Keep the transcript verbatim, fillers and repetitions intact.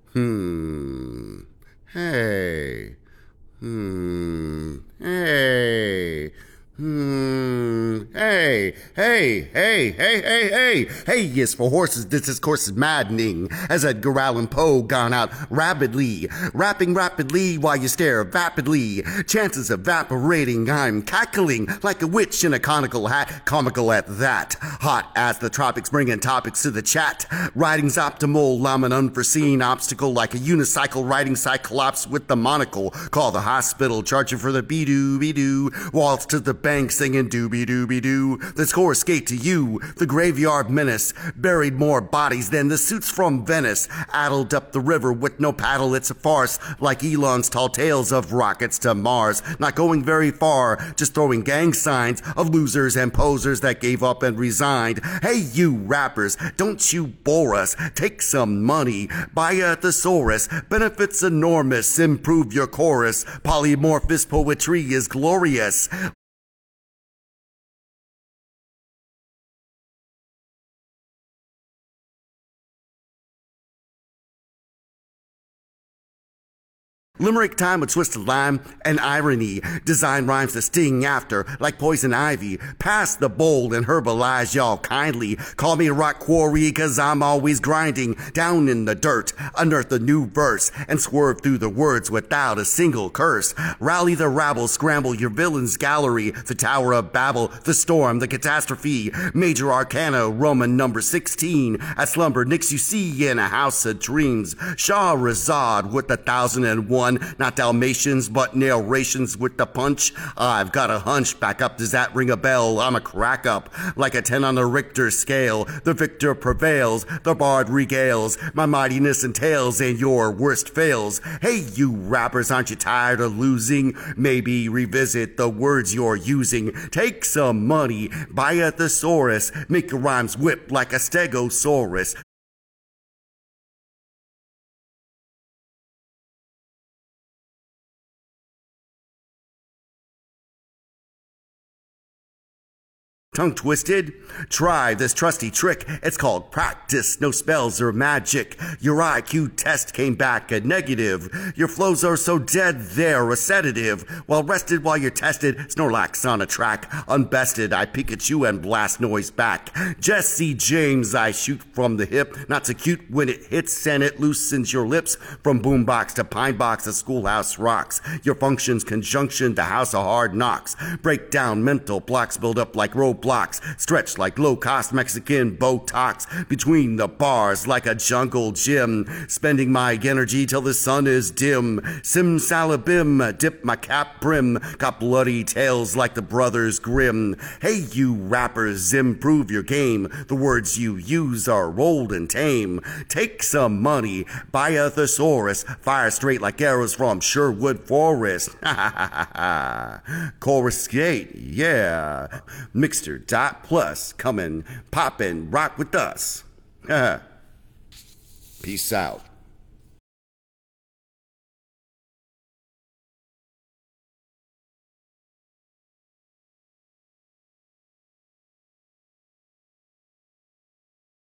Hmm. Hey. Hmm. Hey. Hmm. Hey. Hey. Hey. Hey. Hey. Hey. Hey. Yes, for horses, this discourse is maddening. As Edgar Allan Poe gone out rapidly, rapping rapidly while you stare vapidly. Chances evaporating. I'm cackling like a witch in a conical hat. Comical at that. Hot as the tropics, bringing topics to the chat. Writing's optimal. I'm an unforeseen obstacle like a unicycle riding cyclops with the monocle. Call the hospital, charging for the be-doo-be-doo. Waltz to the bank singing doobie-doobie-doo. The score skate to you, the graveyard menace. Buried more bodies than the suits from Venice. Addled up the river with no paddle, it's a farce. Like Elon's tall tales of rockets to Mars. Not going very far, just throwing gang signs of losers and posers that gave up and resigned. Hey, you rappers, don't you bore us. Take some money, buy a thesaurus. Benefits enormous, improve your chorus. Polymorphous poetry is glorious. Limerick time with twisted lime and irony. Design rhymes to sting after, like poison ivy. Pass the bowl and herbalize y'all kindly. Call me rock quarry, cause I'm always grinding. Down in the dirt, unearth a new verse, and swerve through the words without a single curse. Rally the rabble, scramble your villain's gallery. The Tower of Babel, the storm, the catastrophe. Major arcana, Roman number sixteen. At slumber, Nix you see in a house of dreams. Shahrazad with the thousand and one. Not Dalmatians, but narrations with the punch. I've got a hunch. Back up, does that ring a bell? I'm a crack up, like a ten on the Richter scale. The victor prevails, the bard regales. My mightiness entails, and your worst fails. Hey, you rappers, aren't you tired of losing? Maybe revisit the words you're using. Take some money, buy a thesaurus. Make your rhymes whip like a stegosaurus. Tongue twisted? Try this trusty trick. It's called practice. No spells or magic. Your I Q test came back a negative. Your flows are so dead they're a sedative. Well rested while you're tested. Snorlax on a track. Unbested, I Pikachu and blast noise back. Jesse James, I shoot from the hip. Not so cute when it hits and it loosens your lips. From boombox to pine box, the schoolhouse rocks. Your functions conjunction, the house of hard knocks. Break down mental blocks, build up like roadblocks. Stretch like low-cost Mexican Botox between the bars like a jungle gym. Spending my energy till the sun is dim. Simsalabim, dip my cap brim. Got bloody tales like the Brothers Grimm. Hey, you rappers, improve your game. The words you use are old and tame. Take some money, buy a thesaurus. Fire straight like arrows from Sherwood Forest. Ha ha ha ha ha. Chorus skate, yeah. Mixter dot plus coming, poppin', rock with us. Peace out.